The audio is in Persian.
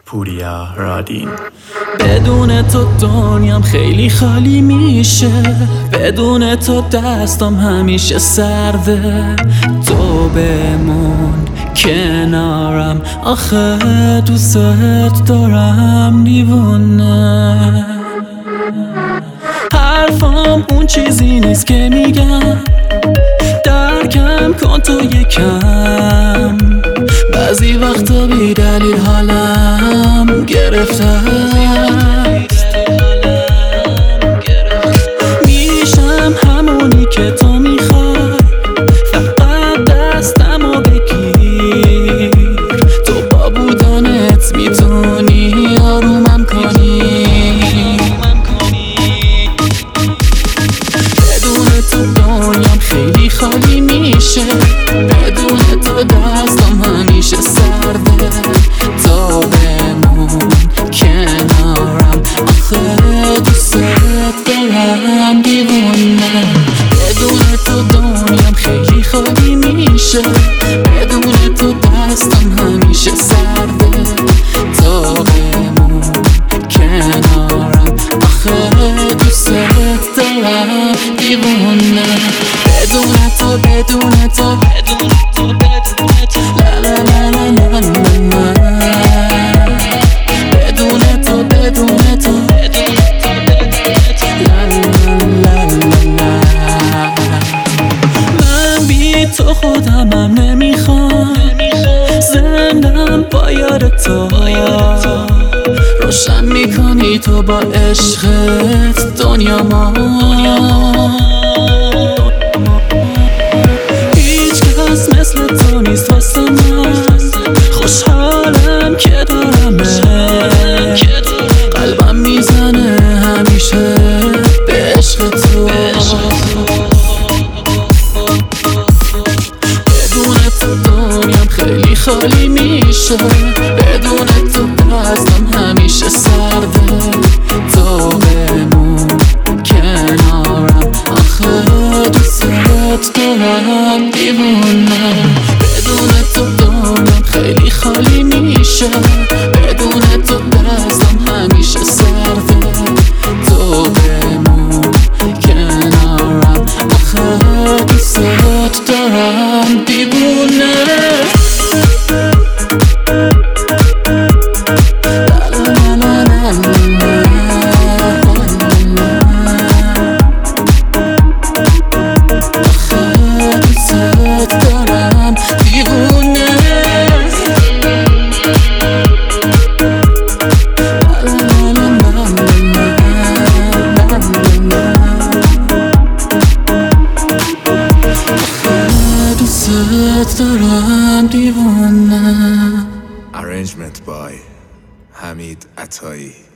پوریا رادین. بدون تو دنیام خیلی خالی میشه، بدون تو دستم همیشه سرده. تو بمون کنارم، آخه دوست دارم دیوونه. حرفام اون چیزی نیست که میگم، درکم کن تو یکم. بعضی وقتا بی دلیل حالم گرفته است، میشم همونی که تو میخوای، فقط دستمو بگیر. تو با بودنت میتونی آرومم کنی. بدون تو دنیام خیلی خالی میشه، بدون تو دستم همیشه سرده. تو بمون کنارم، آخه دوست دارم دیوونه. بدون تو دنیام خیلی خالی میشه، بدون تو دستم همیشه سرده. تو بمون کنارم، آخه دوست دارم دیوونه. بدون تو بدون تو بدون تو بدون تو لا لا لا لا لا لا. بدون تو بدون تو بدون تو بدون تو لا لا لا لا. من بی تو خودمم نمیخوام، زندم با یاد تو. روشن میکنی تو با عشقت دنیا ما. مثل تو نیست واسه من، خوشحالم که دارمت. قلبم میزنه همیشه به عشق تو. بدون تو دنیام خیلی خالی میشه، بدون تو دستم همیشه سرده. تو بمون کنارم، آخه دوست دارم دیوونه. بدون تو دنیام خیلی خالی میشه، بدون تو دستم همیشه سرده. تو بمون کنارم، آخه دوست دارم دیوونه. دارم دیوانه. Arrangement by حمید عطایی.